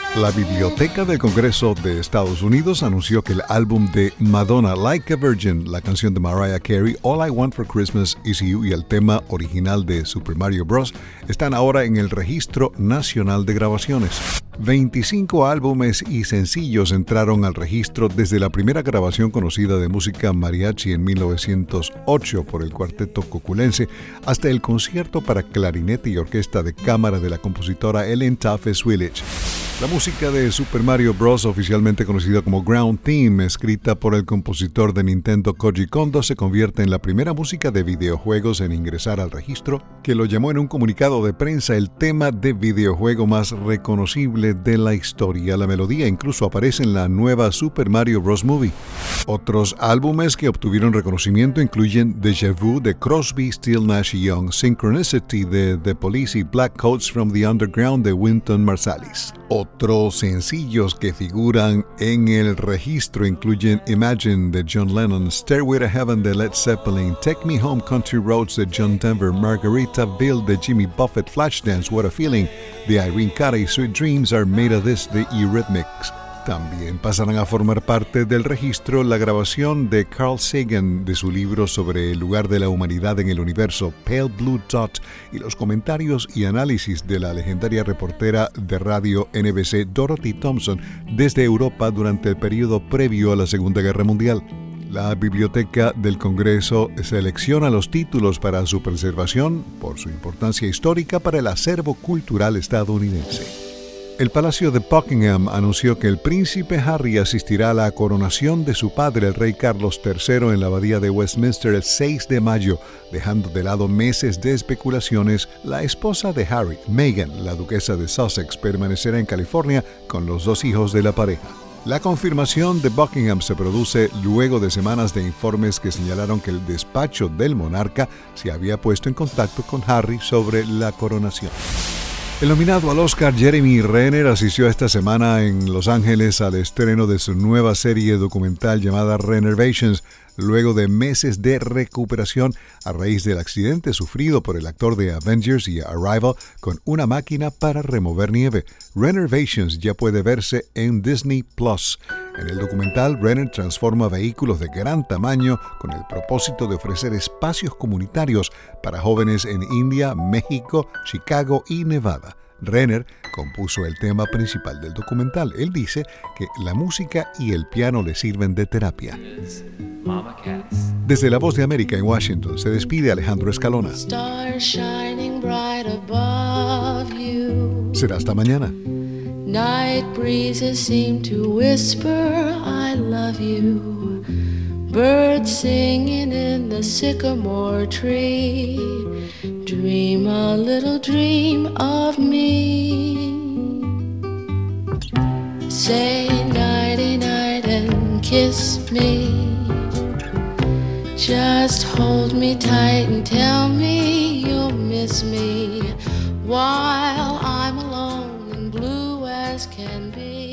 La Biblioteca del Congreso de Estados Unidos anunció que el álbum de Madonna, Like a Virgin, la canción de Mariah Carey, All I Want for Christmas Is You y el tema original de Super Mario Bros. Están ahora en el Registro Nacional de Grabaciones. 25 álbumes y sencillos entraron al registro desde la primera grabación conocida de música mariachi en 1908 por el cuarteto coculense hasta el concierto para clarinete y orquesta de cámara de la compositora Ellen Taffe Swillich. La música de Super Mario Bros., oficialmente conocida como Ground Theme, escrita por el compositor de Nintendo Koji Kondo, se convierte en la primera música de videojuegos en ingresar al registro, que lo llamó en un comunicado de prensa el tema de videojuego más reconocible de la historia. La melodía incluso aparece en la nueva Super Mario Bros. Movie. Otros álbumes que obtuvieron reconocimiento incluyen Deja Vu de Crosby, Still, Nash & Young, Synchronicity de The Police y Black Coats from the Underground de Wynton Marsalis. Otros sencillos que figuran en el registro incluyen Imagine de John Lennon, Stairway to Heaven de Led Zeppelin, Take Me Home Country Roads de John Denver, Margaritaville de Jimmy Buffett, Flashdance, What a Feeling de Irene Cara y Sweet Dreams Are Made of This de Eurythmics. También pasarán a formar parte del registro la grabación de Carl Sagan de su libro sobre el lugar de la humanidad en el universo, Pale Blue Dot, y los comentarios y análisis de la legendaria reportera de radio NBC Dorothy Thompson desde Europa durante el periodo previo a la Segunda Guerra Mundial. La Biblioteca del Congreso selecciona los títulos para su preservación por su importancia histórica para el acervo cultural estadounidense. El Palacio de Buckingham anunció que el príncipe Harry asistirá a la coronación de su padre, el rey Carlos III, en la abadía de Westminster el 6 de mayo, dejando de lado meses de especulaciones. La esposa de Harry, Meghan, la duquesa de Sussex, permanecerá en California con los dos hijos de la pareja. La confirmación de Buckingham se produce luego de semanas de informes que señalaron que el despacho del monarca se había puesto en contacto con Harry sobre la coronación. El nominado al Oscar Jeremy Renner asistió esta semana en Los Ángeles al estreno de su nueva serie documental llamada Renovations, luego de meses de recuperación a raíz del accidente sufrido por el actor de Avengers y Arrival con una máquina para remover nieve. Renovations ya puede verse en Disney Plus. En el documental, Renner transforma vehículos de gran tamaño con el propósito de ofrecer espacios comunitarios para jóvenes en India, México, Chicago y Nevada. Renner compuso el tema principal del documental. Él dice que la música y el piano le sirven de terapia. Desde La Voz de América en Washington se despide Alejandro Escalona. Será hasta mañana. Night breezes seem to whisper, I love you. Birds singing in the sycamore tree. Dream a little dream of me. Say nighty-night and kiss me. Just hold me tight and tell me you'll miss me while I'm alone and blue as can be.